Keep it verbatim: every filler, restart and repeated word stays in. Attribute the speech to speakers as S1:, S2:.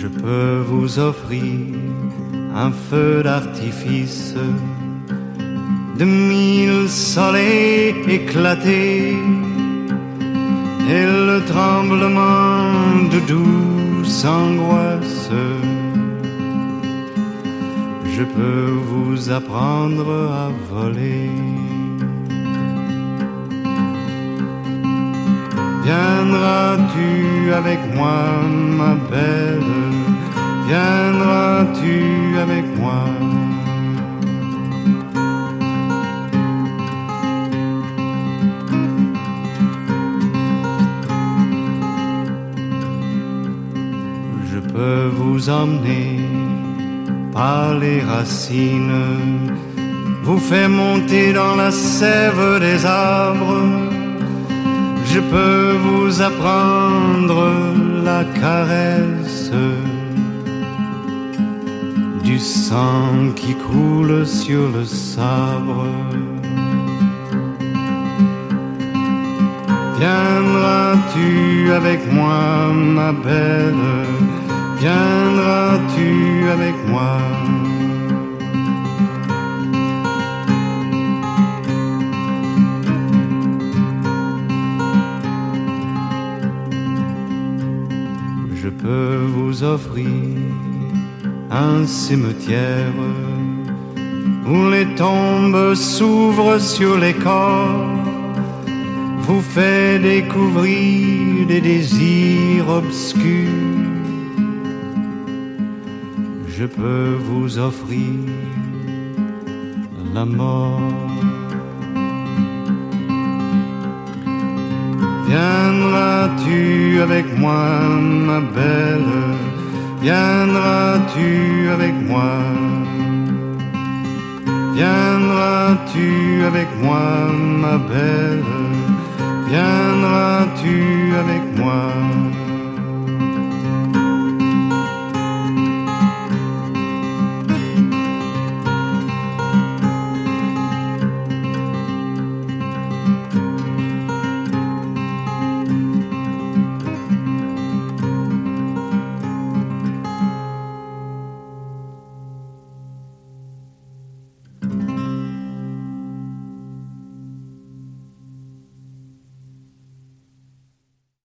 S1: Je peux vous offrir un feu d'artifice de mille soleils éclatés et le tremblement de douce angoisse. Je peux vous apprendre à voler. Viendras-tu avec moi, ma belle? Viendras-tu avec moi? Je peux vous emmener par les racines, vous faire monter dans la sève des arbres. Je peux vous apprendre la caresse du sang qui coule sur le sabre. Viendras-tu avec moi, ma belle? Viendras-tu avec moi? Je peux vous offrir un cimetière où les tombes s'ouvrent sur les corps, vous fait découvrir des désirs obscurs. Je peux vous offrir la mort. Viendras-tu avec moi, ma belle? Viendras-tu avec moi? Viendras-tu avec moi, ma belle? Viendras-tu avec moi?